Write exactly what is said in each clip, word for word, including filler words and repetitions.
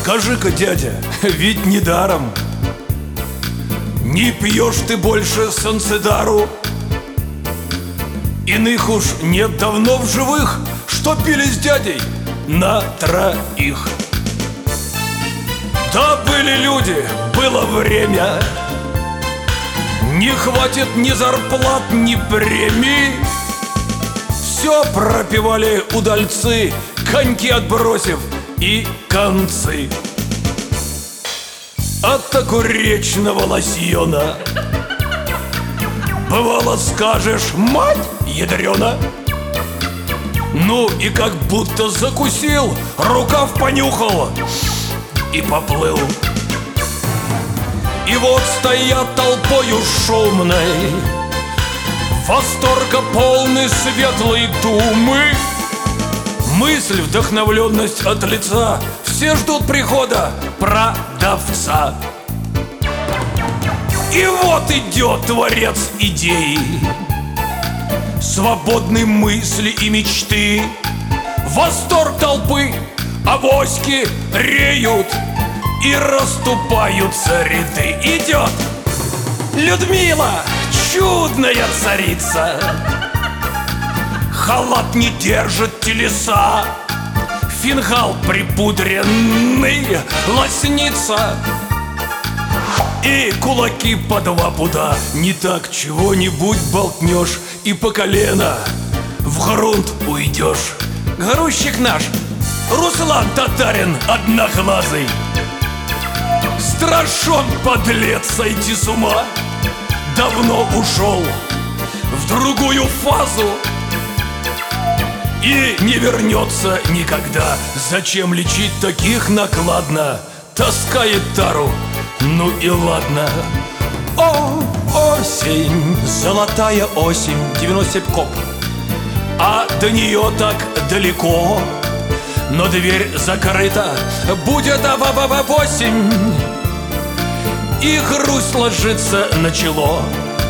Скажи-ка, дядя, ведь недаром не пьешь ты больше Санцедару. Иных уж нет давно в живых, что пили с дядей на троих. Да были люди, было время, не хватит ни зарплат, ни премий. Все пропивали удальцы, коньки отбросив и концы. От огуречного лосьона бывало скажешь: мать ядрена. Ну и как будто закусил, рукав понюхал и поплыл. И вот стоят толпою шумной, восторга полны светлой думы. Мысль, вдохновленность от лица, все ждут прихода продавца. И вот идет творец идеи, свободной мысли и мечты. Восторг толпы, авоськи реют, и расступаются ряды. Идет Людмила, чудная царица, халат не держит телеса, фингал припудренный лоснится, и кулаки по два пуда. Не так чего-нибудь болтнешь, и по колено в грунт уйдешь. Грузчик наш Руслан Татарин одноглазый, страшен подлец сойти с ума, давно ушел в другую фазу и не вернется никогда. Зачем лечить таких накладно? Таскает тару, ну и ладно. О, осень, золотая осень, девяносто семь коп. А до нее так далеко, но дверь закрыта, будет а восемь, и грусть ложится на чело.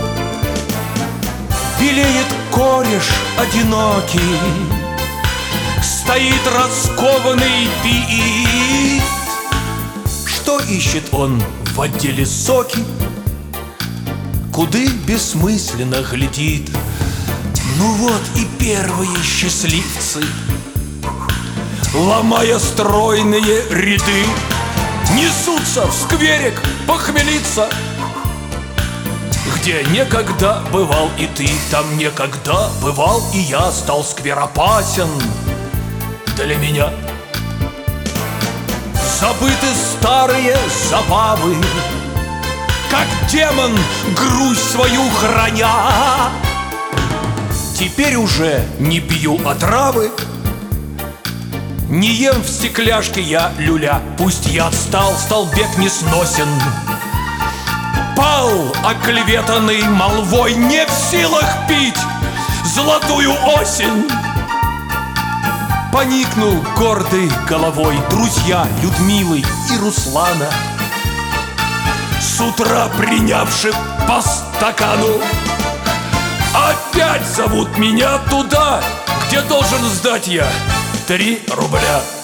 Белеет кореш одинокий, стоит раскованный пиит. Что ищет он в отделе соки? Куды бессмысленно глядит. Ну вот и первые счастливцы, ломая стройные ряды, несутся в скверик похмелиться, где некогда бывал и ты. Там некогда бывал и я, стал сквер опасен для меня. Забыты старые забавы, как демон грусть свою храня. Теперь уже не пью отравы, не ем в стекляшке я люля. Пусть я отстал, стал бег несносен, пал оклеветанный молвой, не в силах пить золотую осень. Поникнул гордой головой друзья Людмилы и Руслана, с утра принявши по стакану. Опять зовут меня туда, где должен сдать я три рубля.